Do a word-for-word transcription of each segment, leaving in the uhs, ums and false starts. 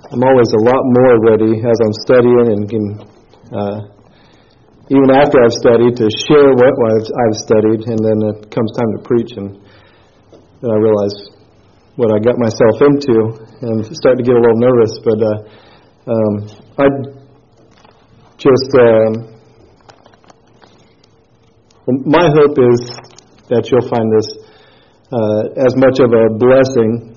I'm always a lot more ready as I'm studying and can, uh, even after I've studied, to share what I've, I've studied, and then it comes time to preach, and then I realize what I got myself into, and start to get a little nervous. But uh, um, I just, um, my hope is that you'll find this uh, as much of a blessing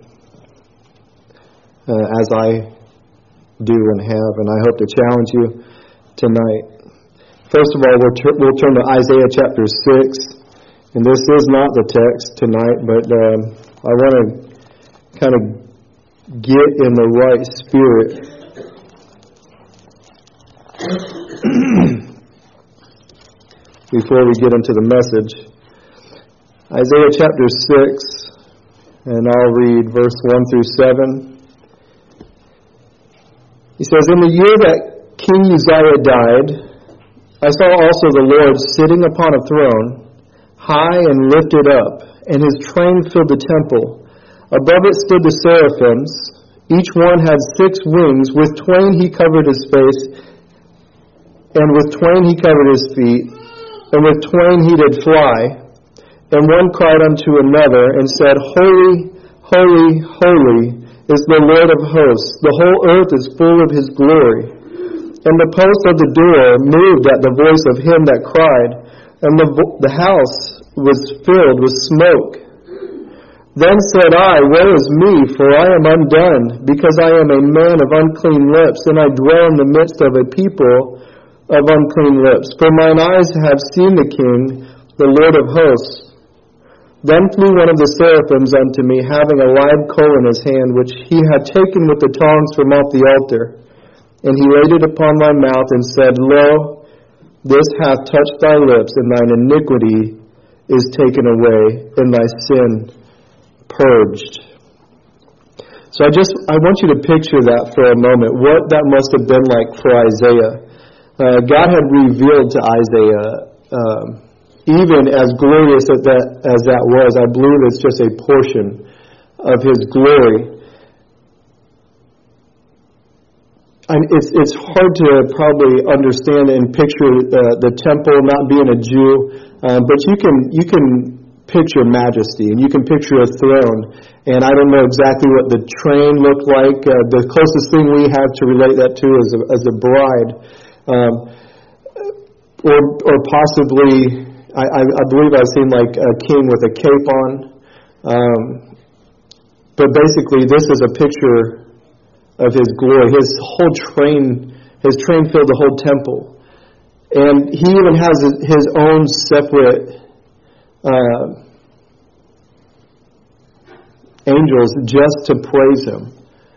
uh, as I do and have, and I hope to challenge you tonight. First of all, we'll, ter- we'll turn to Isaiah chapter six, and this is not the text tonight, but um, I want to kind of get in the right spirit. Before we get into the message. Isaiah chapter six, and I'll read verse one through seven. He says, "In the year that King Uzziah died, I saw also the Lord sitting upon a throne, high and lifted up, and his train filled the temple. Above it stood the seraphims. Each one had six wings. With twain he covered his face, and with twain he covered his feet, and with twain he did fly. And one cried unto another, and said, Holy, holy, holy is the Lord of hosts. The whole earth is full of his glory. And the post of the door moved at the voice of him that cried, and the, the house was filled with smoke. Then said I, Woe is me, for I am undone, because I am a man of unclean lips, and I dwell in the midst of a people of unclean lips. For mine eyes have seen the King, the Lord of hosts. Then flew one of the seraphims unto me, having a live coal in his hand, which he had taken with the tongs from off the altar. And he laid it upon my mouth, and said, Lo, this hath touched thy lips, and thine iniquity is taken away, and thy sin purged." So I just, I want you to picture that for a moment, what that must have been like for Isaiah. Uh, God had revealed to Isaiah, um, even as glorious as that, as that was, I believe it's just a portion of his glory. And it's it's hard to probably understand and picture uh, the temple, not being a Jew, um, but you can you can picture majesty, and you can picture a throne. And I don't know exactly what the train looked like. Uh, the closest thing we have to relate that to is a, as a bride, um, or or possibly. I, I believe I've seen like a king with a cape on. Um, but basically, this is a picture of his glory. His whole train, his train filled the whole temple. And he even has his own separate uh, angels just to praise him.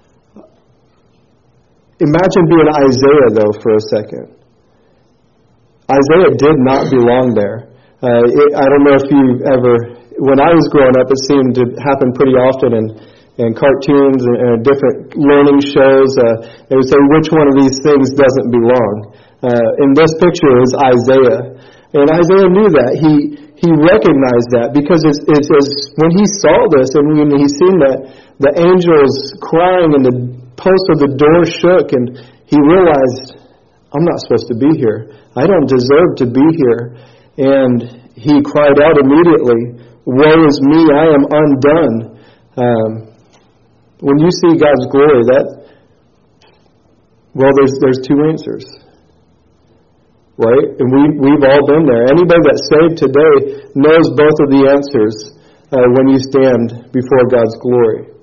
Imagine being Isaiah, though, for a second. Isaiah did not belong there. Uh, it, I don't know if you ever, when I was growing up, it seemed to happen pretty often in, in cartoons and, and different learning shows. Uh, they would say, which one of these things doesn't belong? Uh, in this picture is Isaiah. And Isaiah knew that. He he recognized that because it's, it's, it's, when he saw this and when he seen that the angels crying and the post of the door shook, and he realized, I'm not supposed to be here. I don't deserve to be here. And he cried out immediately, Woe is me, I am undone. Um, when you see God's glory, that, well, there's there's two answers. Right? And we, we've all been there. Anybody that's saved today knows both of the answers uh, when you stand before God's glory.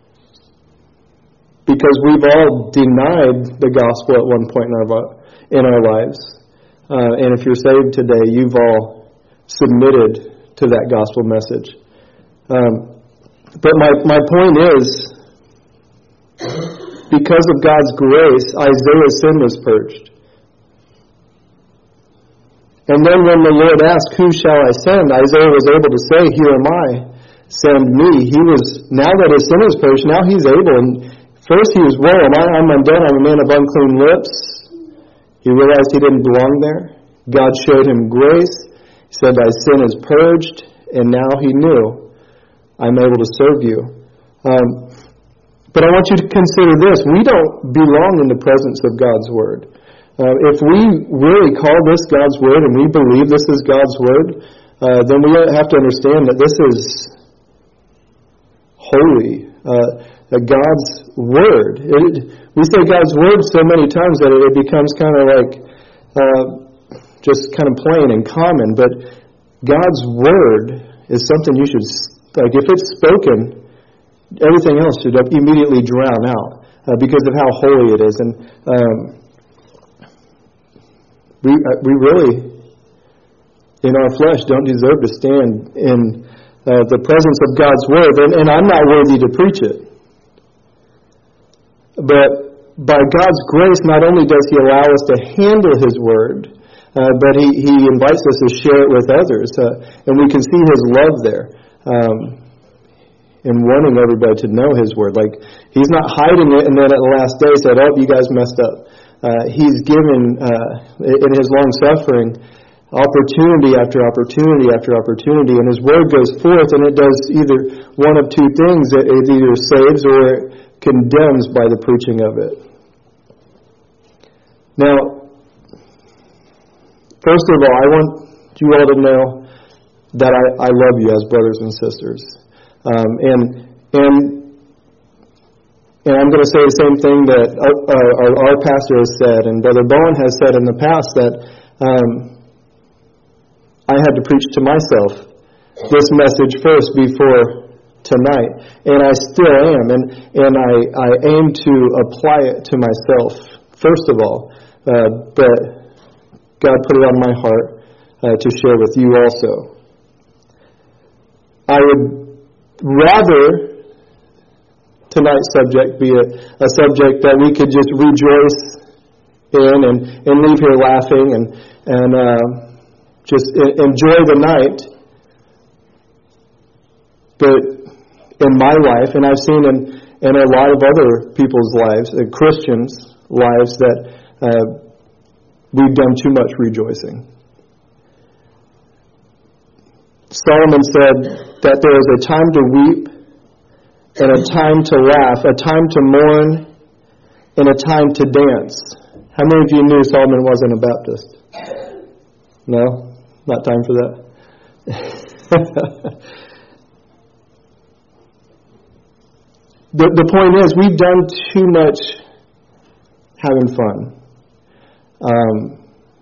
Because we've all denied the gospel at one point in our, in our lives. Uh, and if you're saved today, you've all submitted to that gospel message. Um, but my, my point is, because of God's grace, Isaiah's sin was purged. And then when the Lord asked, Who shall I send? Isaiah was able to say, Here am I, send me. He was, now that his sin is purged, now he's able. And first he was, Well, am I, I'm undone, I'm a man of unclean lips. He realized he didn't belong there. God showed him grace. He said, Thy sin is purged. And now he knew, I'm able to serve you. Um, But I want you to consider this. We don't belong in the presence of God's Word. Uh, if we really call this God's Word and we believe this is God's Word, uh, then we have to understand that this is holy, uh, God's Word. It, we say God's Word so many times that it becomes kind of like uh, just kind of plain and common. But God's Word is something you should, like if it's spoken, everything else should immediately drown out uh, because of how holy it is. And um, we uh, we really, in our flesh, don't deserve to stand in uh, the presence of God's Word. And, and I'm not worthy to preach it. But by God's grace, not only does He allow us to handle His Word, uh, but He, He invites us to share it with others. Uh, and we can see His love there. Um, and wanting everybody to know His Word. Like, He's not hiding it and then at the last day said, oh, you guys messed up. Uh, he's given, uh, in His long suffering, opportunity after opportunity after opportunity. And His Word goes forth and it does either one of two things. It either saves or it condemns by the preaching of it. Now, first of all, I want you all to know that I, I love you as brothers and sisters. Um, and and and I'm going to say the same thing that our, our, our pastor has said, and Brother Bowen has said in the past, that um, I had to preach to myself this message first before tonight, and I still am, and and I, I aim to apply it to myself first of all, uh, but God put it on my heart uh, to share with you also. I would rather tonight's subject be a, a subject that we could just rejoice in and, and leave here laughing and and uh, just enjoy the night. But in my life, and I've seen in, in a lot of other people's lives, uh, Christians' lives, that uh, we've done too much rejoicing. Solomon said that there is a time to weep and a time to laugh, a time to mourn and a time to dance. How many of you knew Solomon wasn't a Baptist? No? Not time for that? the, the point is, we've done too much having fun. Um...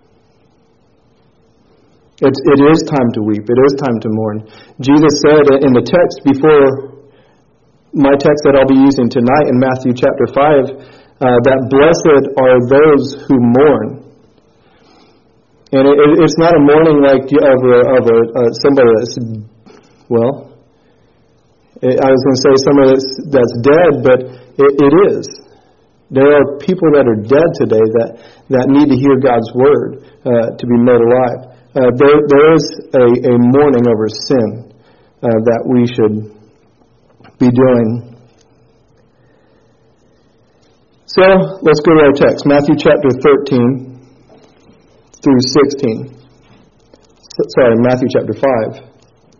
It, it is time to weep. It is time to mourn. Jesus said in the text before my text that I'll be using tonight in Matthew chapter five, uh, that blessed are those who mourn. And it, it, it's not a mourning like of a, of a uh, somebody that's, well, it, I was going to say somebody that's, that's dead, but it, it is. There are people that are dead today that, that need to hear God's word uh, to be made alive. Uh, there, there is a, a mourning over sin uh, that we should be doing. So, let's go to our text. Matthew chapter thirteen through sixteen. Sorry, Matthew chapter five.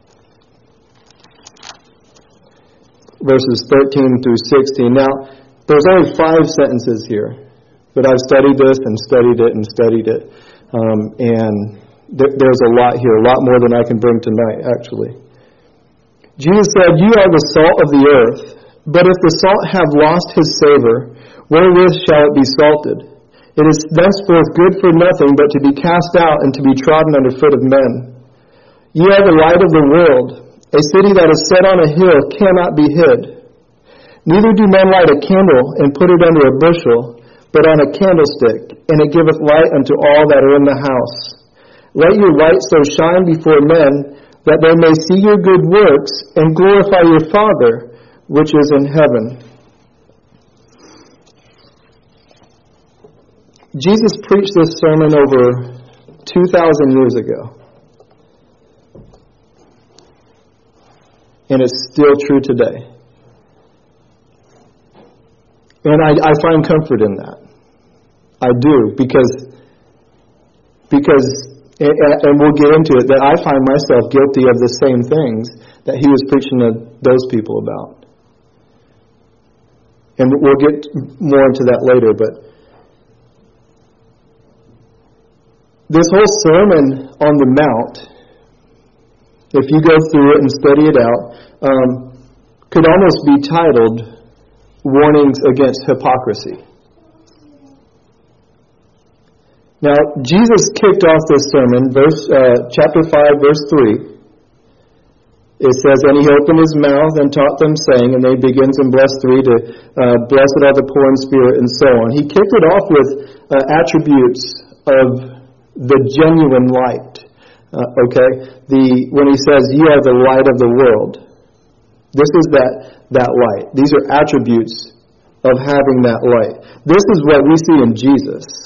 Verses thirteen through sixteen. Now, there's only five sentences here. But I've studied this and studied it and studied it. Um, and there's a lot here, a lot more than I can bring tonight, actually. Jesus said, "You are the salt of the earth, but if the salt have lost his savor, wherewith shall it be salted? It is thenceforth good for nothing but to be cast out and to be trodden under foot of men. Ye are the light of the world. A city that is set on a hill cannot be hid. Neither do men light a candle and put it under a bushel, but on a candlestick, and it giveth light unto all that are in the house. Let your light so shine before men, that they may see your good works, and glorify your Father, which is in heaven." Jesus preached this sermon over two thousand years ago. And it's still true today. And I, I find comfort in that. I do, because because and we'll get into it, that I find myself guilty of the same things that he was preaching to those people about. And we'll get more into that later, but this whole Sermon on the Mount, if you go through it and study it out, um, could almost be titled Warnings Against Hypocrisy. Now, Jesus kicked off this sermon, verse uh, chapter five, verse three. It says, "And he opened his mouth and taught them, saying," and then he begins in bless three to uh, blessed are the poor in spirit, and so on. He kicked it off with uh, attributes of the genuine light. Uh, okay, the when he says, "You are the light of the world," this is that that light. These are attributes of having that light. This is what we see in Jesus.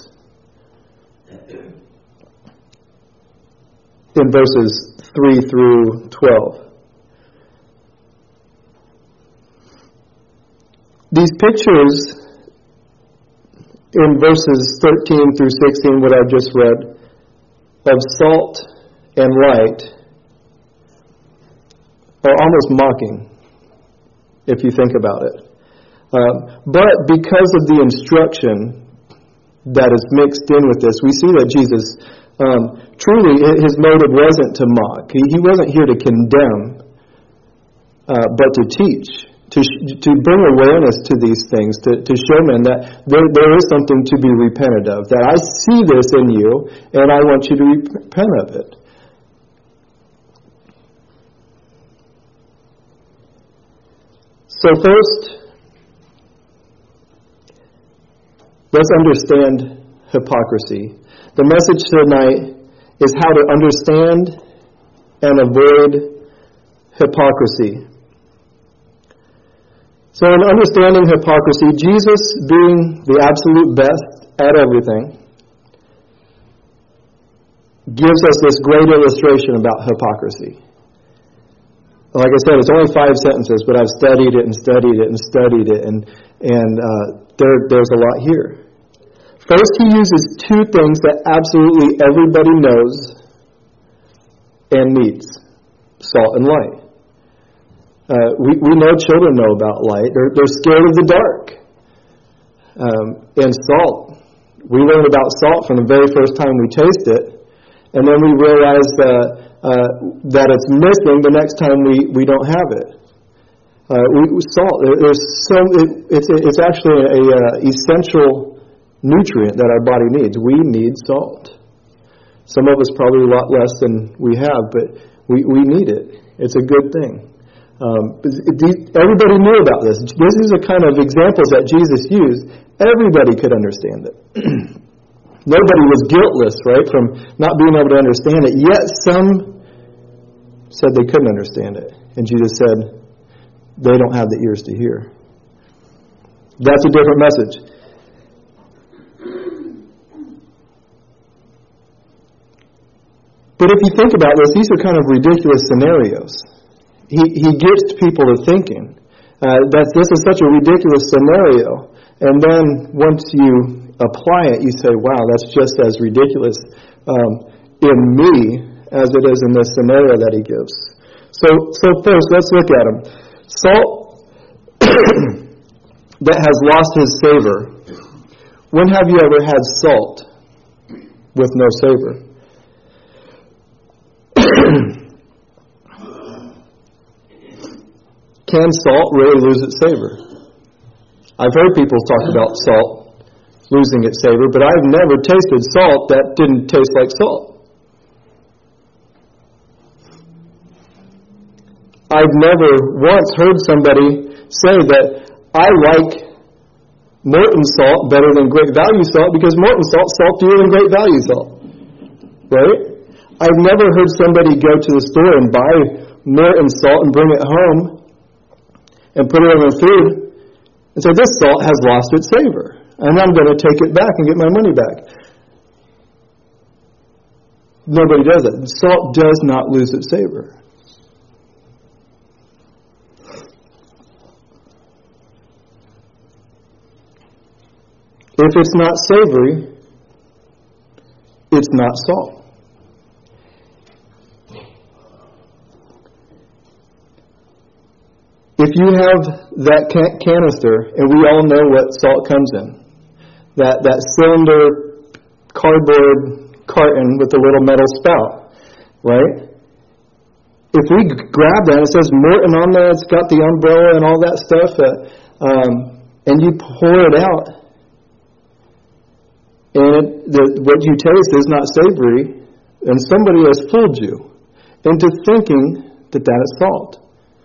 In verses three through twelve. These pictures in verses thirteen through sixteen, what I've just read, of salt and light, are almost mocking, if you think about it. Uh, but because of the instruction that is mixed in with this, we see that Jesus Um, truly, his motive wasn't to mock. He, he wasn't here to condemn, uh, but to teach, to to bring awareness to these things, to, to show men that there, there is something to be repented of, that I see this in you, and I want you to repent of it. So first, let's understand hypocrisy. The message tonight is how to understand and avoid hypocrisy. So in understanding hypocrisy, Jesus, being the absolute best at everything, gives us this great illustration about hypocrisy. Like I said, it's only five sentences, but I've studied it and studied it and studied it, and and uh, there there's a lot here. First, he uses two things that absolutely everybody knows and needs: salt and light. Uh, we, we know children know about light. They're, they're scared of the dark. Um, and salt. We learn about salt from the very first time we taste it, and then we realize uh, uh, that it's missing the next time we, we don't have it. Uh, we, salt, there's so it, it's it's actually a, a essential nutrient that our body needs. We need salt. Some of us probably a lot less than we have, but we, we need it. It's a good thing. Um, everybody knew about this. This is the kind of examples that Jesus used. Everybody could understand it. Nobody was guiltless, right, from not being able to understand it. Yet some said they couldn't understand it. And Jesus said, they don't have the ears to hear. That's a different message. But if you think about this, these are kind of ridiculous scenarios. He he gets people to thinking uh, that this is such a ridiculous scenario. And then once you apply it, you say, wow, that's just as ridiculous um, in me as it is in this scenario that he gives. So, so first, let's look at them. Salt that has lost his savor. When have you ever had salt with no savor? Can salt really lose its savor? I've heard people talk about salt losing its savor, but I've never tasted salt that didn't taste like salt. I've never once heard somebody say that I like Morton salt better than Great Value salt because Morton salt is saltier than Great Value salt. Right? I've never heard somebody go to the store and buy Morton salt and bring it home and put it on their food and say, this salt has lost its savor, and I'm going to take it back and get my money back. Nobody does it. Salt does not lose its savor. If it's not savory, it's not salt. if you have that can- canister, and we all know what salt comes in, that, that cylinder cardboard carton with the little metal spout, right? If we grab that, it says Morton on there, it's got the umbrella and all that stuff, uh, um, and you pour it out, and it, the, what you taste is not savory, and somebody has fooled you into thinking that that is salt.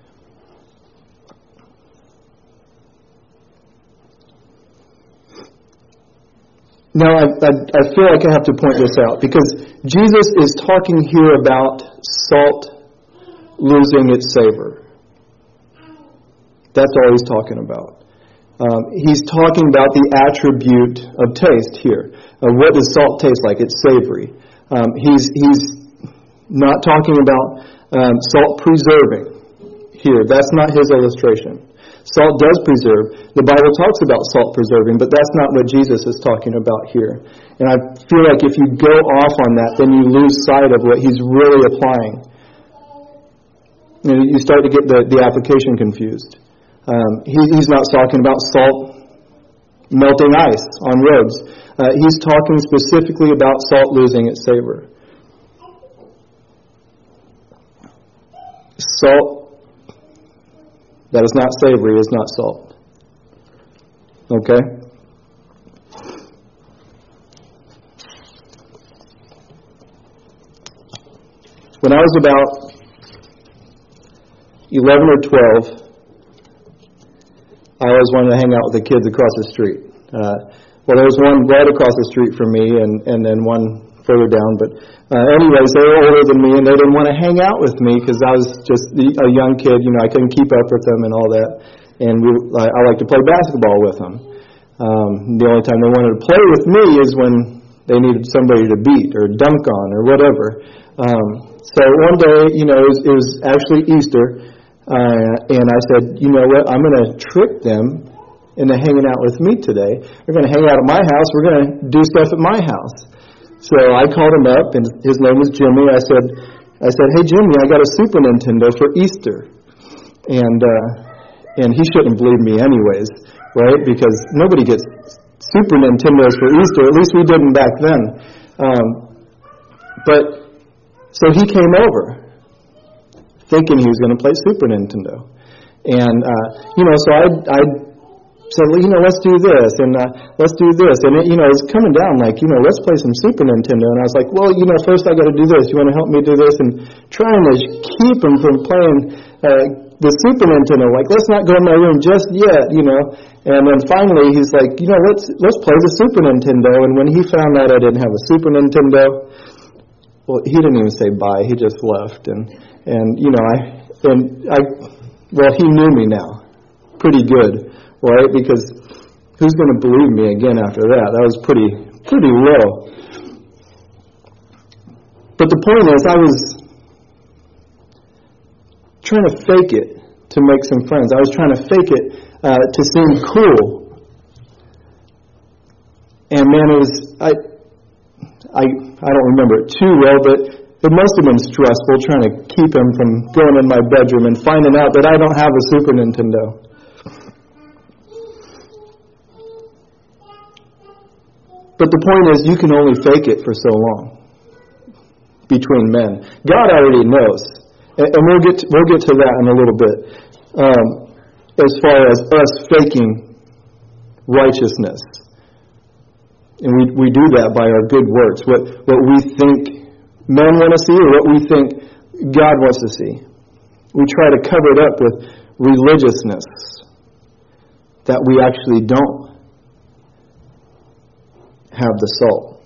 Now, I, I, I feel like I have to point this out, because Jesus is talking here about salt losing its savor. That's all he's talking about. Um, he's talking about the attribute of taste here. Uh, what does salt taste like? It's savory. Um, he's he's not talking about um, salt preserving here. That's not his illustration. Salt does preserve. The Bible talks about salt preserving, but that's not what Jesus is talking about here. And I feel like if you go off on that, then you lose sight of what he's really applying. You know, you start to get the, the application confused. Um, he, he's not talking about salt melting ice on roads. Uh, he's talking specifically about salt losing its savor. Salt that is not savory is not salt. Okay? When I was about eleven or twelve, I always wanted to hang out with the kids across the street. Uh, well, there was one right across the street from me, and, and then one further down. But uh, anyways, they were older than me, and they didn't want to hang out with me because I was just a young kid. You know, I couldn't keep up with them and all that. And we, I, I like to play basketball with them. Um, the only time they wanted to play with me is when they needed somebody to beat or dunk on or whatever. Um, so one day, you know, it was, it was actually Easter. Uh, and I said, you know what, I'm going to trick them into hanging out with me today. They're going to hang out at my house. We're going to do stuff at my house. So I called him up, and his name was Jimmy. I said, I said, hey, Jimmy, I got a Super Nintendo for Easter. And uh, and he shouldn't believe me anyways, right? Because nobody gets Super Nintendos for Easter. At least we didn't back then. Um, but so he came over, thinking he was going to play Super Nintendo. And, uh, you know, so I I said, well, you know, let's do this, and uh, let's do this. And, it, you know, it's coming down like, you know, let's play some Super Nintendo. And I was like, well, you know, first I got to do this. You want to help me do this? And trying to keep him from playing uh, the Super Nintendo. Like, let's not go in my room just yet, you know. And then finally he's like, you know, let's let's play the Super Nintendo. And when he found out I didn't have a Super Nintendo, well, he didn't even say bye. He just left. And And, you know, I, and I, well, he knew me now pretty good, right? Because who's going to believe me again after that? That was pretty, pretty low. But the point is, I was trying to fake it to make some friends. I was trying to fake it uh, to seem cool. And man, it was, I, I, I don't remember it too well, but it must have been stressful trying to keep him from going in my bedroom and finding out that I don't have a Super Nintendo. But the point is, you can only fake it for so long between men. God already knows, and we'll get to, we'll get to that in a little bit. Um, as far as us faking righteousness, and we we do that by our good works, what what we think men want to see or what we think God wants to see. We try to cover it up with religiousness that we actually don't have the salt.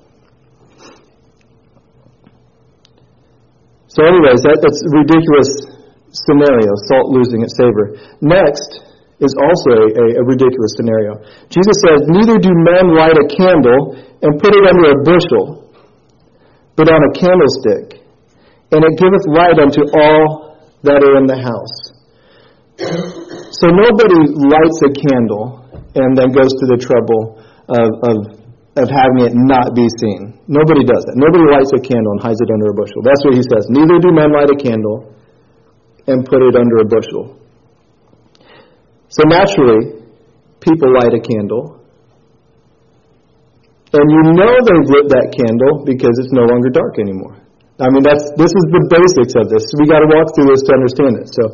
So anyways, that, that's a ridiculous scenario, salt losing its savor. Next is also a, a ridiculous scenario. Jesus says, neither do men light a candle and put it under a bushel, but on a candlestick, and it giveth light unto all that are in the house. So nobody lights a candle and then goes to the trouble of, of, of having it not be seen. Nobody does that. Nobody lights a candle and hides it under a bushel. That's what he says. Neither do men light a candle and put it under a bushel. So naturally, people light a candle. And you know they've lit that candle because it's no longer dark anymore. I mean, that's this is the basics of this. We got to walk through this to understand it. So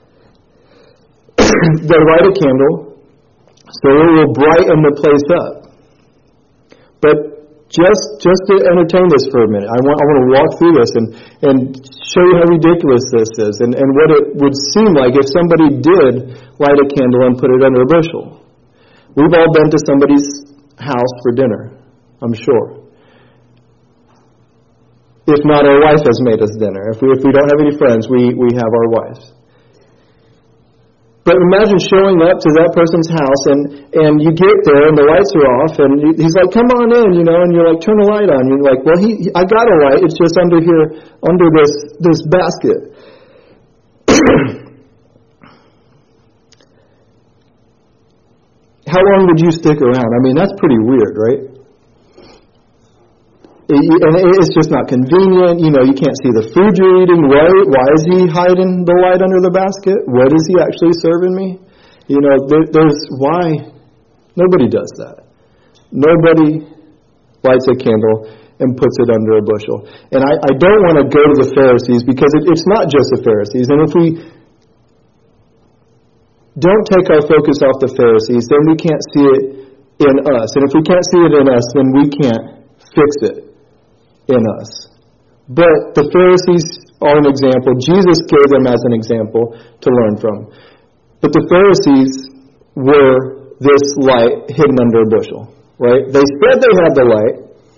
they light a candle, so it will brighten the place up. But just just to entertain this for a minute, I want I want to walk through this and, and show you how ridiculous this is and, and what it would seem like if somebody did light a candle and put it under a bushel. We've all been to somebody's house for dinner, I'm sure. If not, our wife has made us dinner. If we if we don't have any friends, we, we have our wives. But imagine showing up to that person's house and, and you get there and the lights are off and he's like, come on in, you know, and you're like, turn the light on. You're like, well, he, I got a light. It's just under here, under this, this basket. How long would you stick around? I mean, that's pretty weird, right? And it's just not convenient. You know, you can't see the food you're eating. Why, why is he hiding the light under the basket? What is he actually serving me? You know, there, there's why nobody does that. Nobody lights a candle and puts it under a bushel. And I, I don't want to go to the Pharisees because it, it's not just the Pharisees. And if we don't take our focus off the Pharisees, then we can't see it in us. And if we can't see it in us, then we can't fix it in us. But the Pharisees are an example. Jesus gave them as an example to learn from. But the Pharisees were this light hidden under a bushel, right? They said they had the light,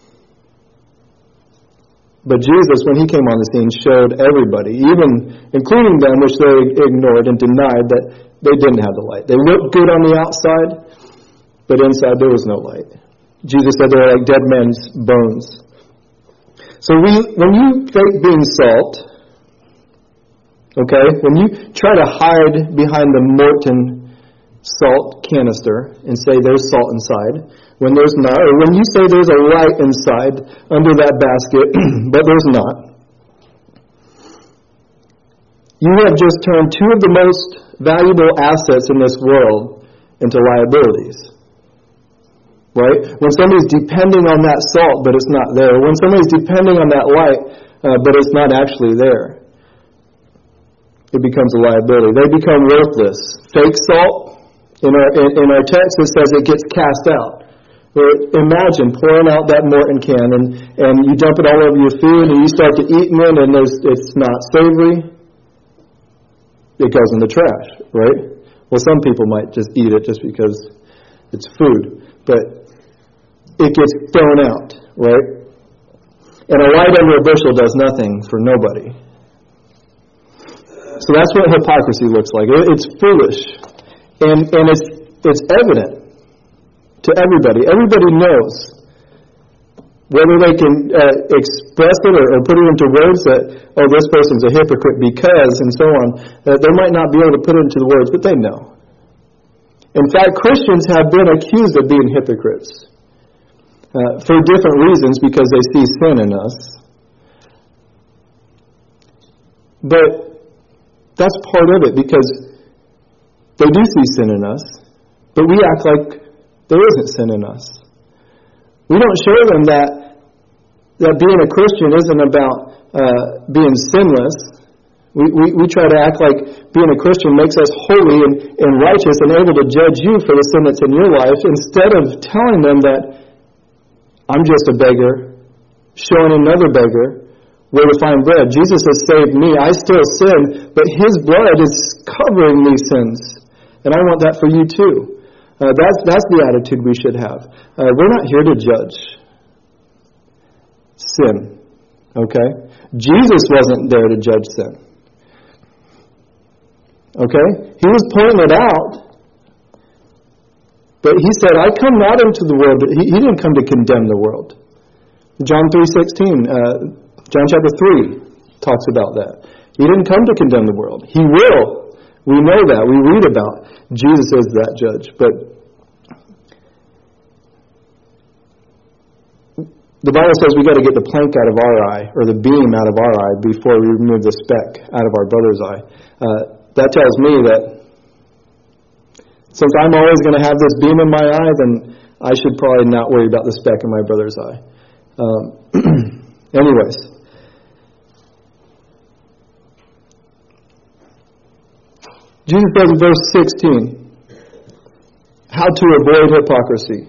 but Jesus, when he came on the scene, showed everybody, even including them, which they ignored and denied, that they didn't have the light. They looked good on the outside, but inside there was no light. Jesus said they were like dead men's bones. So we, when you fake being salt, okay, when you try to hide behind the Morton salt canister and say there's salt inside, when there's not, or when you say there's a light inside under that basket, but there's not, you have just turned two of the most valuable assets in this world into liabilities. Right? When somebody's depending on that salt, but it's not there. When somebody's depending on that light, uh, but it's not actually there. It becomes a liability. They become worthless. Fake salt, in our in, in our text, it says it gets cast out. Or imagine pouring out that Morton can, and, and you dump it all over your food, and you start to eat it, and there's, it's not savory. It goes in the trash, right? Well, some people might just eat it just because it's food. But it gets thrown out, right? And a light under a bushel does nothing for nobody. So that's what hypocrisy looks like. It's foolish. And and it's it's evident to everybody. Everybody knows. Whether they can uh, express it or, or put it into words that, oh, this person's a hypocrite because, and so on, uh, they might not be able to put it into the words, but they know. In fact, Christians have been accused of being hypocrites uh, for different reasons because they see sin in us. But that's part of it because they do see sin in us, but we act like there isn't sin in us. We don't show them that that being a Christian isn't about uh, being sinless. We, we we try to act like being a Christian makes us holy and, and righteous and able to judge you for the sin that's in your life instead of telling them that I'm just a beggar, showing another beggar where to find bread. Jesus has saved me. I still sin, but His blood is covering these sins. And I want that for you too. Uh, that's, that's the attitude we should have. Uh, we're not here to judge sin. Okay? Jesus wasn't there to judge sin. Okay? He was pointing it out. But He said, I come not into the world. He, he didn't come to condemn the world. John three sixteen, uh, John chapter three talks about that. He didn't come to condemn the world. He will. We know that. We read about Jesus as that judge. But the Bible says we got to get the plank out of our eye, or the beam out of our eye, before we remove the speck out of our brother's eye. Uh, that tells me that Since I'm always going to have this beam in my eye, then I should probably not worry about the speck in my brother's eye. Um, anyways. Jesus says in verse sixteen, how to avoid hypocrisy.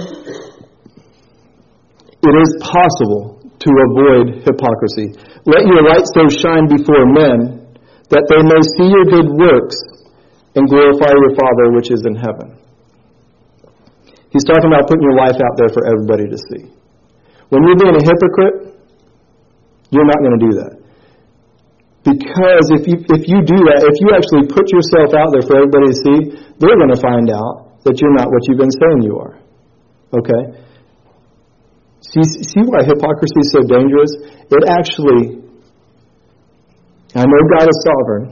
It is possible to avoid hypocrisy. Let your light so shine before men that they may see your good works and glorify your Father which is in heaven. He's talking about putting your life out there for everybody to see. When you're being a hypocrite, you're not going to do that. Because if you if you do that, if you actually put yourself out there for everybody to see, they're going to find out that you're not what you've been saying you are. Okay? See, see why hypocrisy is so dangerous? It actually, I know God is sovereign,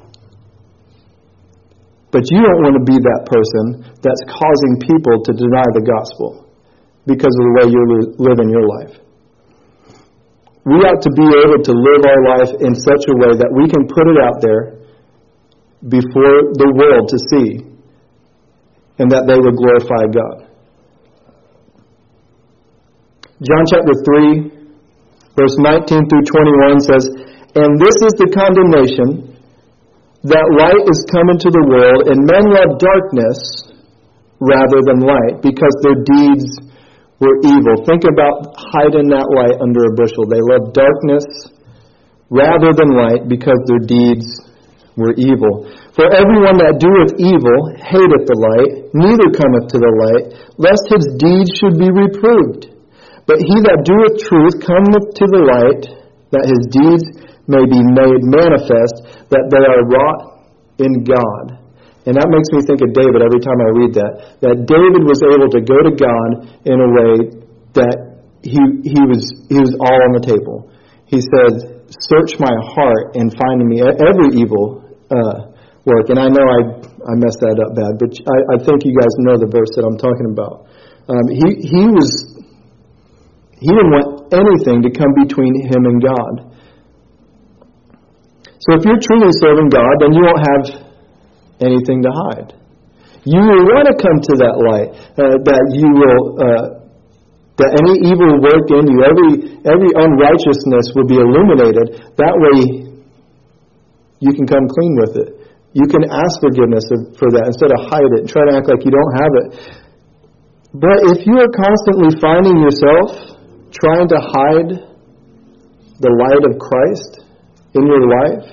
but you don't want to be that person that's causing people to deny the gospel because of the way you're living your life. We ought to be able to live our life in such a way that we can put it out there before the world to see, and that they would glorify God. John chapter three, verse nineteen through twenty-one says, "And this is the condemnation, that light is come into the world, and men love darkness rather than light, because their deeds were evil." Think about hiding that light under a bushel. They love darkness rather than light, because their deeds were evil. For everyone that doeth evil hateth the light, neither cometh to the light, lest his deeds should be reproved. But he that doeth truth cometh to the light, that his deeds may be made manifest, that they are wrought in God. And that makes me think of David every time I read that. That David was able to go to God in a way that he he was he was all on the table. He said, "Search my heart and find in me every evil uh, work." And I know I I messed that up bad, but I, I think you guys know the verse that I'm talking about. Um, he he was he didn't want anything to come between him and God. So if you're truly serving God, then you won't have anything to hide. You will want to come to that light, uh, that you will, uh, that any evil work in you, every every unrighteousness will be illuminated. That way, you can come clean with it. You can ask forgiveness for that instead of hide it and try to act like you don't have it. But if you are constantly finding yourself trying to hide the light of Christ in your life,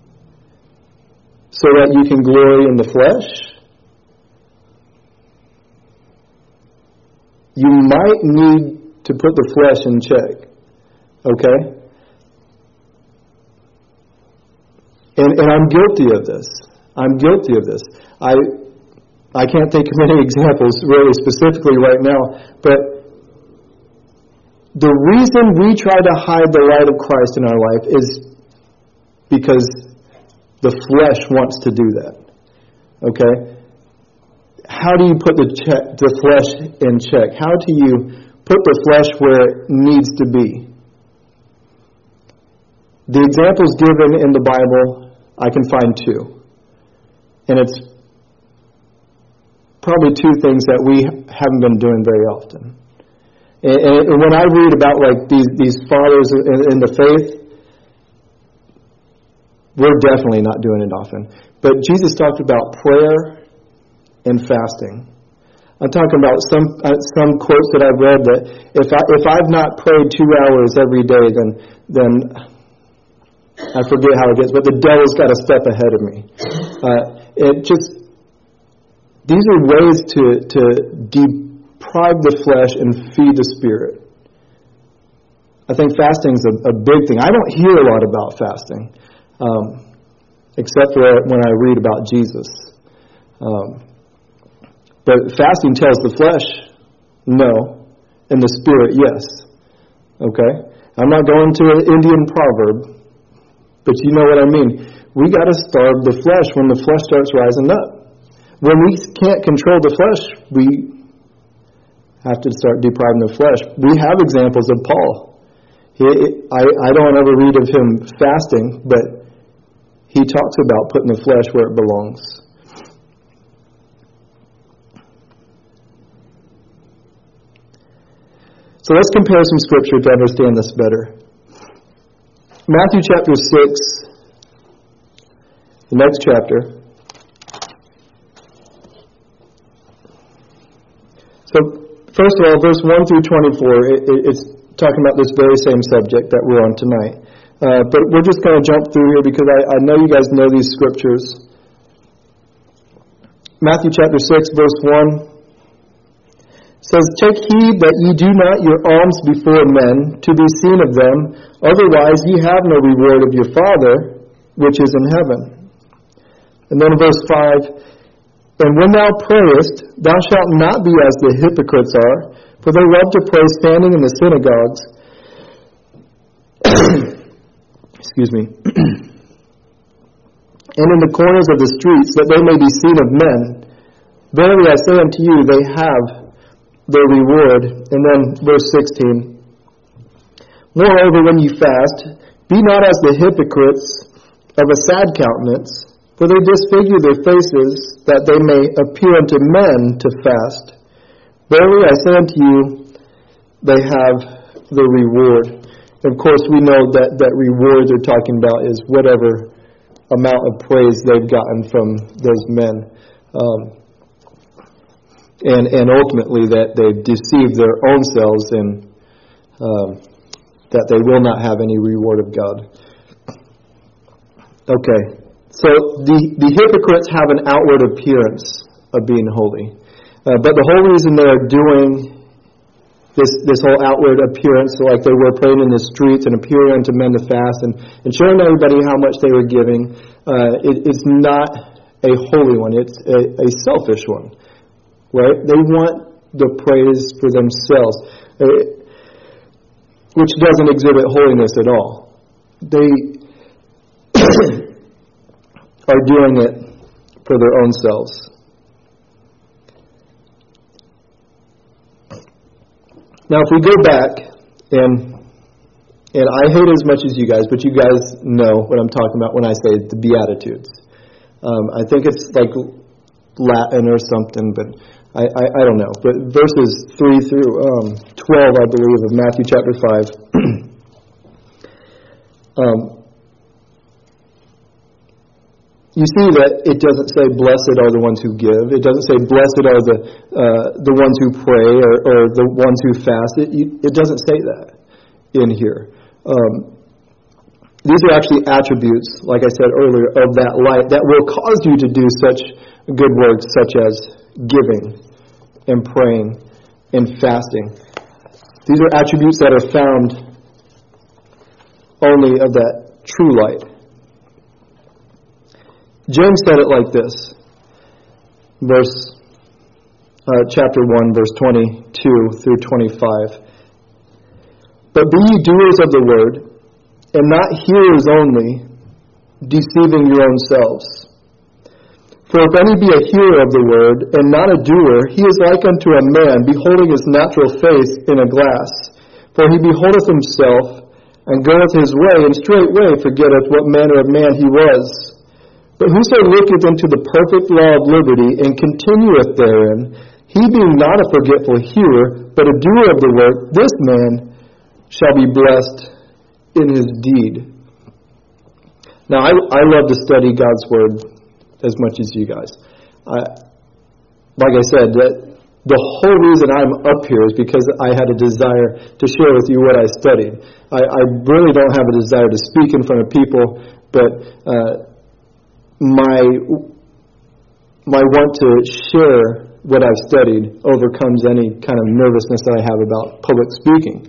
so that you can glory in the flesh, you might need to put the flesh in check. Okay? And, and I'm guilty of this. I'm guilty of this. I I can't think of any examples really specifically right now, but the reason we try to hide the light of Christ in our life is because the flesh wants to do that. Okay? How do you put the check, the flesh in check? How do you put the flesh where it needs to be? The examples given in the Bible, I can find two. And it's probably two things that we haven't been doing very often. And, and when I read about like these, these fathers in, in the faith, we're definitely not doing it often. But Jesus talked about prayer and fasting. I'm talking about some uh, some quotes that I've read that if I if I've not prayed two hours every day, then then I forget how it gets. But the devil's got a step ahead of me. Uh, it just these are ways to to deprive the flesh and feed the spirit. I think fasting is a, a big thing. I don't hear a lot about fasting. Um, except for when I read about Jesus. Um, but fasting tells the flesh, no, and the spirit, yes. Okay? I'm not going to an Indian proverb, but you know what I mean. We got to starve the flesh when the flesh starts rising up. When we can't control the flesh, we have to start depriving the flesh. We have examples of Paul. He, I, I don't ever read of him fasting, but he talks about putting the flesh where it belongs. So let's compare some scripture to understand this better. Matthew chapter six, the next chapter. So, first of all, verse one through twenty-four, it, it, it's talking about this very same subject that we're on tonight. Uh, but we're just going to jump through here because I, I know you guys know these scriptures. Matthew chapter six, verse one says, "Take heed that ye do not your alms before men to be seen of them, otherwise ye have no reward of your Father which is in heaven." And then verse five, "And when thou prayest, thou shalt not be as the hypocrites are, for they love to pray standing in the synagogues." Excuse me. "And in the corners of the streets, that they may be seen of men. Verily I say unto you, they have their reward." And then verse sixteen, "Moreover, when ye fast, be not as the hypocrites of a sad countenance, for they disfigure their faces, that they may appear unto men to fast. Verily I say unto you, they have the reward." Of course, we know that, that reward they're talking about is whatever amount of praise they've gotten from those men. Um, and, and ultimately that they've deceived their own selves and um, that they will not have any reward of God. Okay. So the, the hypocrites have an outward appearance of being holy. Uh, but the whole reason they are doing this this whole outward appearance, like they were praying in the streets and appearing unto men to fast and, and showing everybody how much they were giving, uh, it, it's not a holy one. It's a, a selfish one. Right? They want the praise for themselves, uh, which doesn't exhibit holiness at all. They are doing it for their own selves. Now, if we go back, and and I hate it as much as you guys, but you guys know what I'm talking about when I say the Beatitudes. Um, I think it's like Latin or something, but I, I, I don't know. But verses three through um, twelve, I believe, of Matthew chapter five. um, You see that it doesn't say, "Blessed are the ones who give." It doesn't say, "Blessed are the uh, the ones who pray," or, or the ones who fast. It, it doesn't say that in here. Um, these are actually attributes, like I said earlier, of that light that will cause you to do such good works, such as giving and praying and fasting. These are attributes that are found only of that true light. James said it like this, verse, uh, chapter one, verse twenty-two through twenty-five. "But be ye doers of the word, and not hearers only, deceiving your own selves. For if any be a hearer of the word, and not a doer, he is like unto a man beholding his natural face in a glass. For he beholdeth himself, and goeth his way, and straightway forgetteth what manner of man he was. But whoso looketh into the perfect law of liberty, and continueth therein, he being not a forgetful hearer, but a doer of the work, this man shall be blessed in his deed." Now, I, I love to study God's Word as much as you guys. I, like I said, that the whole reason I'm up here is because I had a desire to share with you what I studied. I, I really don't have a desire to speak in front of people, but uh, my my want to share what I've studied overcomes any kind of nervousness that I have about public speaking.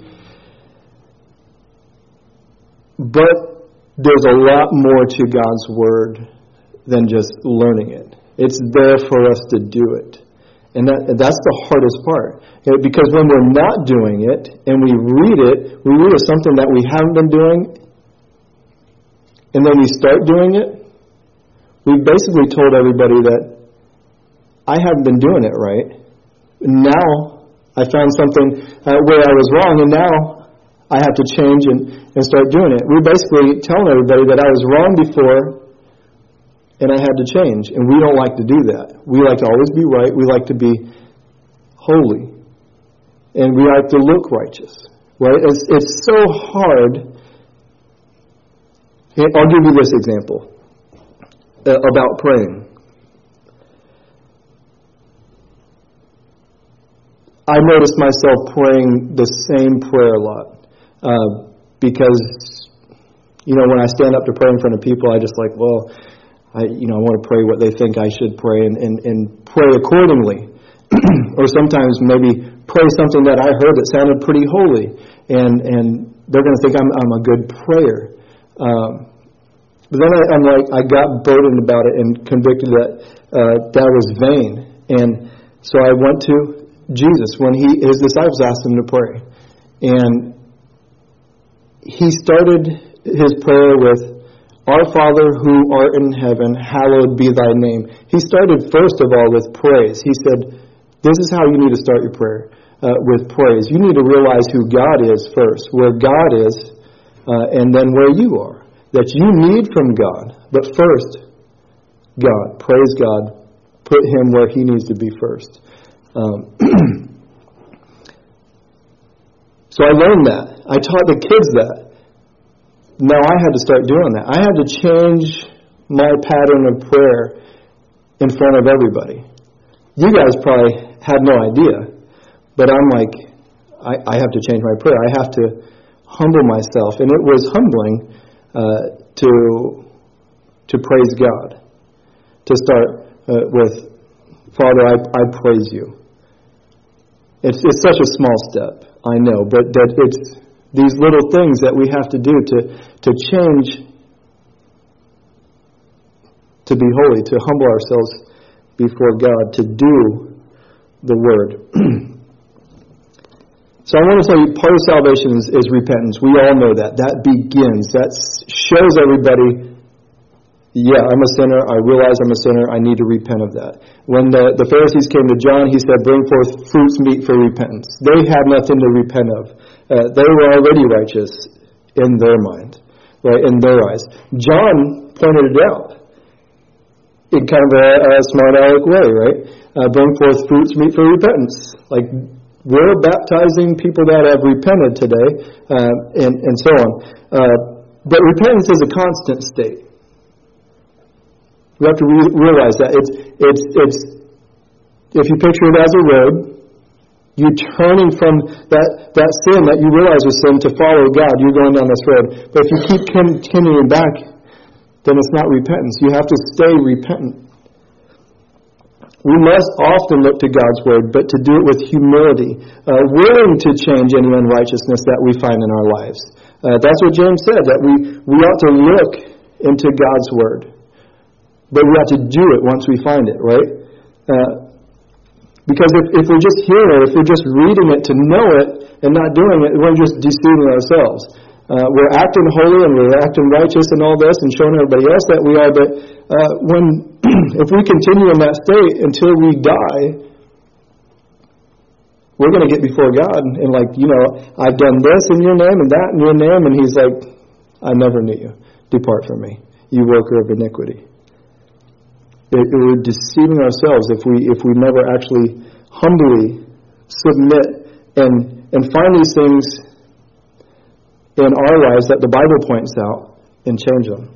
But there's a lot more to God's Word than just learning it. It's there for us to do it. And that, that's the hardest part. Because when we're not doing it, and we read it, we read of something that we haven't been doing, and then we start doing it, we've basically told everybody that I haven't been doing it right. Now I found something uh, where I was wrong, and now I have to change and, and start doing it. We're basically telling everybody that I was wrong before, and I had to change. And we don't like to do that. We like to always be right. We like to be holy. and we have to look righteous, right? It's, it's so hard. I'll give you this example uh, about praying. I noticed myself praying the same prayer a lot uh, because, you know, when I stand up to pray in front of people, I just like, well, I, you know, I want to pray what they think I should pray and, and, and pray accordingly. Or sometimes maybe pray something that I heard that sounded pretty holy, and, and they're going to think I'm, I'm a good prayer. Um, but then I, I'm like, I got burdened about it and convicted that uh, that was vain. And so I went to Jesus when he his disciples asked him to pray. And he started his prayer with, Our Father who art in heaven, hallowed be thy name. He started first of all with praise. He said, this is how you need to start your prayer, uh, with praise. You need to realize who God is first, where God is, uh, and then where you are. That you need from God. But first, God. Praise God. Put him where he needs to be first. Um, so I learned that. I taught the kids that. Now I had to start doing that. I had to change my pattern of prayer in front of everybody. You guys probably had no idea, but I'm like, I, I have to change my prayer. I have to humble myself, and it was humbling uh, to to praise God. To start uh, with, Father, I, I praise you. It's it's such a small step, I know, but that it's these little things that we have to do to, to change, to be holy, to humble ourselves before God, to do the Word. So I want to tell you, part of salvation is, is repentance. We all know that. That begins. That shows everybody, yeah, I'm a sinner. I realize I'm a sinner. I need to repent of that. When the, the Pharisees came to John, he said, bring forth fruits meet for repentance. They had nothing to repent of. Uh, they were already righteous in their mind, right, in their eyes. John pointed it out in kind of a, a smart aleck way, right? Uh, bring forth fruits meet for repentance. Like, we're baptizing people that have repented today, uh, and, and so on. Uh, but repentance is a constant state. We have to re- realize that. It's, it's, it's, if you picture it as a road, you turning from that, that sin that you realize was sin to follow God, you're going down this road. But if you keep continuing back, then it's not repentance. You have to stay repentant. We must often look to God's Word, but to do it with humility, uh, willing to change any unrighteousness that we find in our lives. Uh, that's what James said, that we, we ought to look into God's Word. But we have to do it once we find it, right? Uh, because if, if we're just hearing it, if we're just reading it to know it and not doing it, we're just deceiving ourselves. Uh, we're acting holy and we're acting righteous and all this and showing everybody else that we are, but uh, when if we continue in that state until we die, we're going to get before God and, and like, you know, I've done this in your name and that in your name, and he's like, I never knew you. Depart from me, you worker of iniquity. It, we're deceiving ourselves if we if we never actually humbly submit and and find these things in our lives that the Bible points out and change them.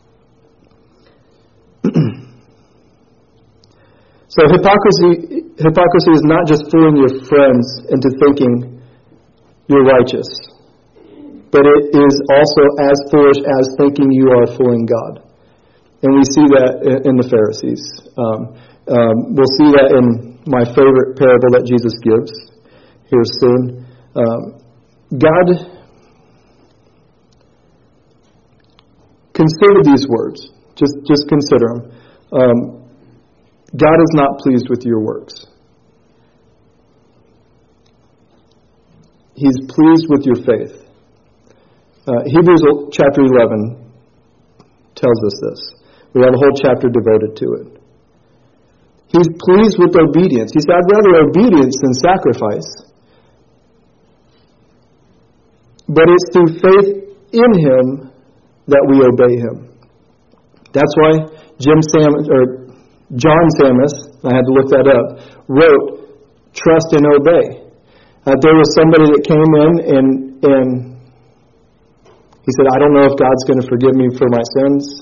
So hypocrisy hypocrisy is not just fooling your friends into thinking you're righteous, but it is also as foolish as thinking you are fooling God. And we see that in the Pharisees. Um, um, we'll see that in my favorite parable that Jesus gives here soon. Um, God, consider these words. Just, just consider them. Um, God is not pleased with your works. He's pleased with your faith. Uh, Hebrews chapter eleven tells us this. We have a whole chapter devoted to it. He's pleased with obedience. He said, I'd rather obedience than sacrifice. But it's through faith in Him that we obey Him. That's why Jim Sam or John Sammis, I had to look that up, wrote, trust and obey. Uh, there was somebody that came in and, and he said, I don't know if God's going to forgive me for my sins,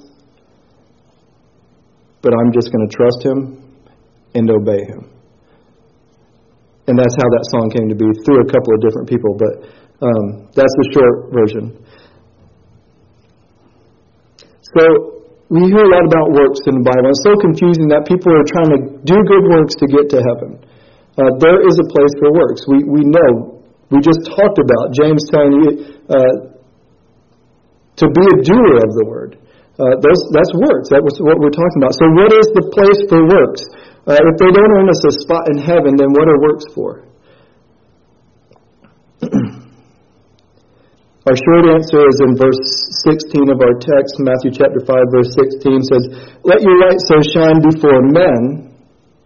but I'm just going to trust Him and obey Him. And that's how that song came to be, through a couple of different people, but um, that's the short version. So, we hear a lot about works in the Bible. It's so confusing that people are trying to do good works to get to heaven. Uh, there is a place for works. We we know. We just talked about James telling you uh, to be a doer of the word. Uh, those that's works. That was what we're talking about. So what is the place for works? Uh, if they don't earn us a spot in heaven, then what are works for? Our short answer is in verse sixteen of our text. Matthew chapter five, verse sixteen says, "Let your light so shine before men,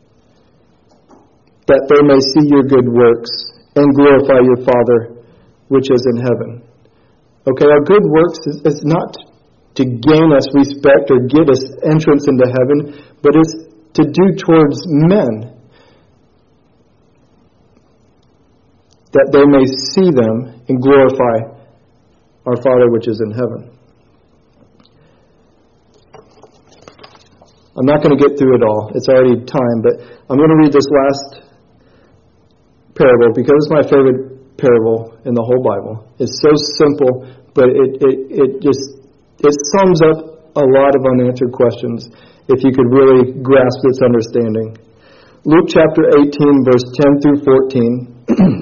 that they may see your good works and glorify your Father which is in heaven." Okay, our good works is, is not to gain us respect or get us entrance into heaven, but it's to do towards men, that they may see them and glorify our Father which is in heaven. I'm not going to get through it all. It's already time, but I'm going to read this last parable because it's my favorite parable in the whole Bible. It's so simple, but it, it, it just it sums up a lot of unanswered questions if you could really grasp its understanding. Luke chapter eighteen, verse ten through fourteen.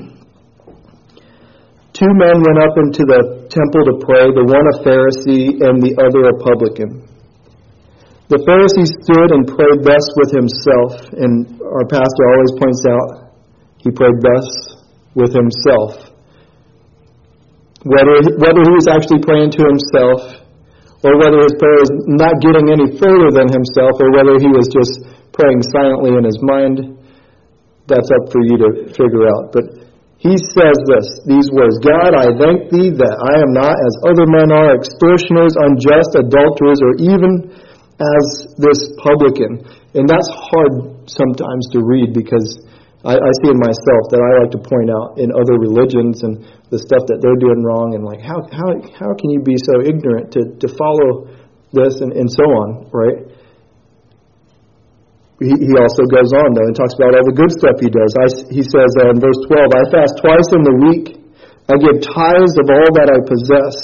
Two men went up into the temple to pray, the one a Pharisee and the other a publican. The Pharisee stood and prayed thus with himself, and our pastor always points out he prayed thus with himself. Whether, whether he was actually praying to himself, or whether his prayer was not getting any further than himself, or whether he was just praying silently in his mind, that's up for you to figure out. But he says this, these words, "God, I thank Thee that I am not as other men are, extortioners, unjust, adulterers, or even as this publican." And that's hard sometimes to read because I, I see in myself that I like to point out in other religions and the stuff that they're doing wrong, and like, how how how can you be so ignorant to, to follow this and, and so on, right? He, he also goes on, though, and talks about all the good stuff he does. I, he says uh, in verse twelve, "I fast twice in the week. I give tithes of all that I possess."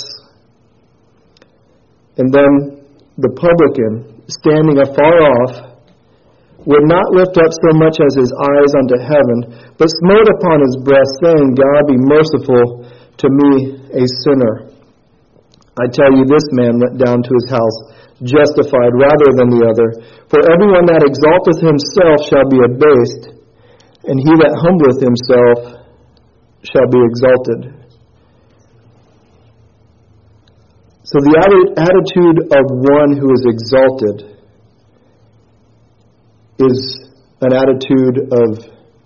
And then the publican, standing afar off, would not lift up so much as his eyes unto heaven, but smote upon his breast, saying, "God, be merciful to me, a sinner." I tell you, this man went down to his house justified rather than the other. For everyone that exalteth himself shall be abased, and he that humbleth himself shall be exalted. So the attitude of one who is exalted is an attitude of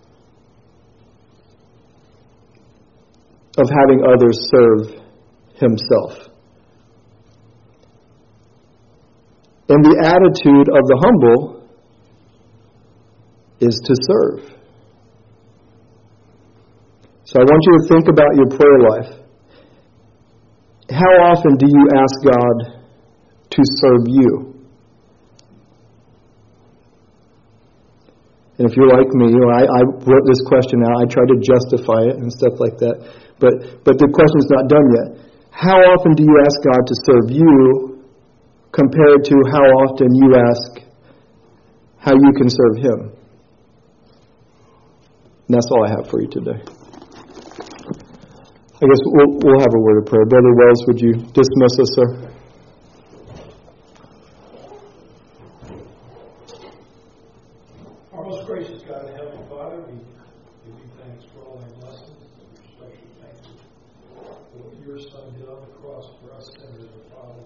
of having others serve himself. And the attitude of the humble is to serve. So I want you to think about your prayer life. How often do you ask God to serve you? And if you're like me, you know, I, I wrote this question out. I tried to justify it and stuff like that. But but the question's not done yet. How often do you ask God to serve you compared to how often you ask how you can serve Him? And that's all I have for you today. I guess we'll, we'll have a word of prayer. Brother Wells, would you dismiss us, sir? Our most gracious God and Heavenly Father, we give you thanks for all thy blessings. We especially thank you for what your Son did on the cross for us sinners, the Father.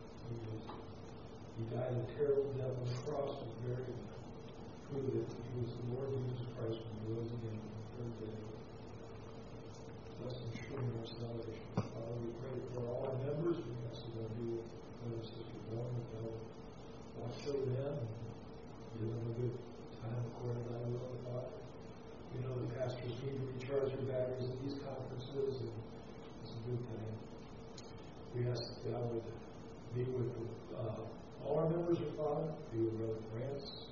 He died a terrible death on the cross, was buried, proved that he was the Lord Jesus Christ when he rose again on the third day. Bless and assure our salvation. Father, we pray for all our members. We ask that they'll be with Brother Sister Dawn, that they'll watch over them and give them a good time according to thy will, Father. We know the pastors need to reach recharge your batteries at these conferences, and it's a good thing. We ask that God would be with uh, all our members of Father, be with Brother France,